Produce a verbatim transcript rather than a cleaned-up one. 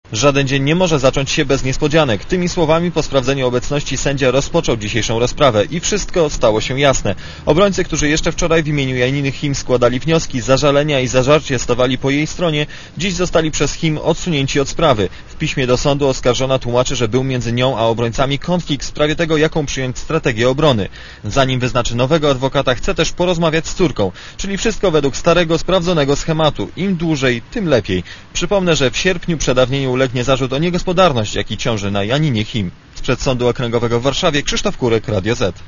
Żaden dzień nie może zacząć się bez niespodzianek. Tymi słowami po sprawdzeniu obecności sędzia rozpoczął dzisiejszą rozprawę i wszystko stało się jasne. Obrońcy, którzy jeszcze wczoraj w imieniu Janiny Him składali wnioski, zażalenia i zażarcie stawali po jej stronie, dziś zostali przez Him odsunięci od sprawy. W piśmie do sądu oskarżona tłumaczy, że był między nią a obrońcami konflikt w sprawie tego, jaką przyjąć strategię obrony. Zanim wyznaczy nowego adwokata, chce też porozmawiać z córką, czyli wszystko według starego, sprawdzonego schematu. Im dłużej, tym lepiej. Przypomnę, że w sierpniu przedawnieniu ulegnie zarzut o niegospodarność, jaki ciąży na Janinie Him. Sprzed Sądu Okręgowego w Warszawie Krzysztof Kurek, Radio Z.